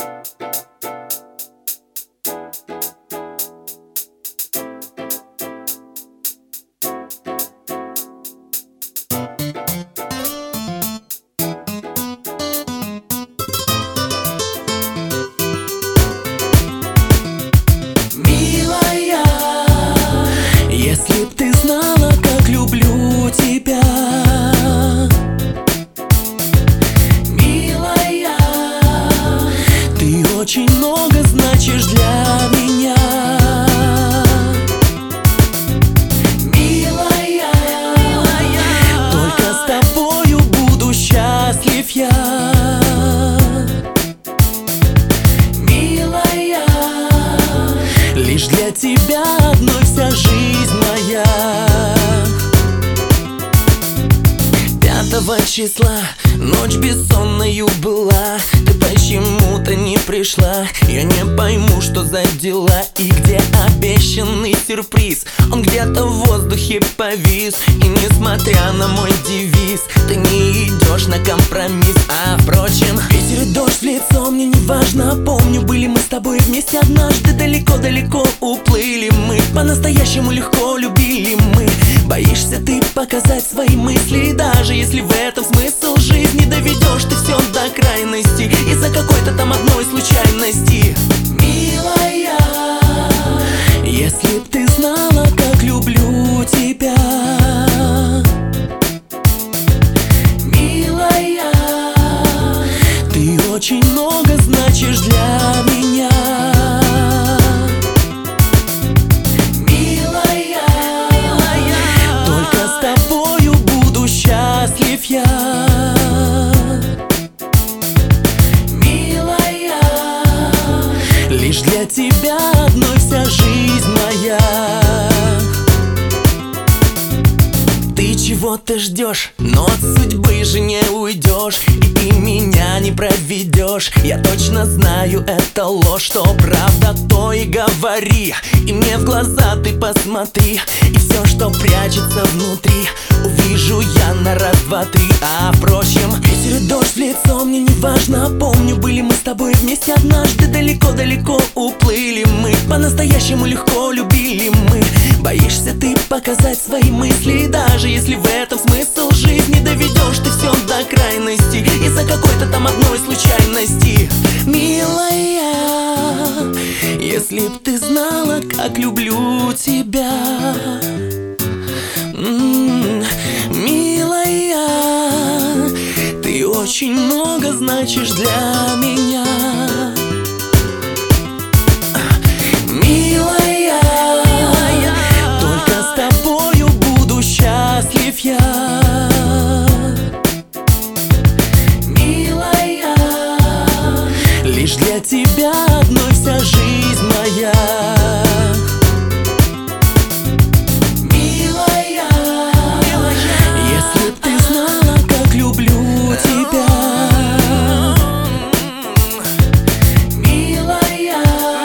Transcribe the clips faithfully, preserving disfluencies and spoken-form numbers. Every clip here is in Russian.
Если б ты знала, как люблю тебя, милая, ты очень много значишь для меня, милая, только с тобою буду счастлив я, милая, лишь для тебя одной вся жизнь моя. Пятого числа ночь бессонною была, ты почему-то не пришла. Я не пойму, что за дела и где обещанный сюрприз. Он где-то в воздухе повис, и несмотря на мой девиз, ты не идешь на компромисс. А впрочем, ветер и дождь в лицо, мне не важно. Помню, были мы с тобой вместе однажды, далеко-далеко уплыли мы. По-настоящему легко любили мы. Боишься ты показать свои мысли, даже если в этом смысл жизни. Доведешь ты все до крайности из-за какой-то там одной случайности. Милая, если б ты знала, как люблю тебя, милая, ты очень много значишь для меня, милая, только с тобою буду счастлив я, милая, лишь для тебя одной вся жизнь моя. Ты чего-то ждешь, но от судьбы же не уйдешь, и ты меня не проведешь. Я точно знаю, это ложь, что правда, то и говори. И мне в глаза ты посмотри, и все, что прячется внутри, увижу я на раз, два, три. А впрочем, ветер и дождь в лицо, мне не важно. Помню, были мы с тобой вместе однажды, далеко-далеко уплыли мы. По-настоящему легко любили мы. Боишься ты показать свои мысли, даже если в этом смысл жизни. Доведешь ты все до крайности из-за какой-то там одной случайности. Милая, если б ты знала, как люблю тебя, м-м, милая, ты очень много значишь для меня, милая, только с тобою буду счастлив я, милая, лишь для тебя одной вся жизнь моя, милая, если б ты знала, как люблю тебя, милая,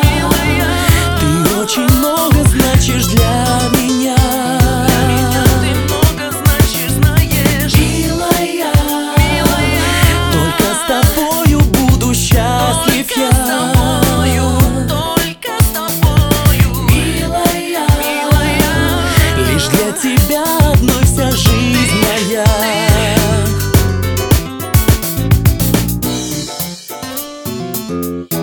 ты очень много значишь для меня, ты много значишь, знаешь, милая, только с тобою буду счастлив я, только с тобою, милая, лишь для тебя одной вся жизнь моя.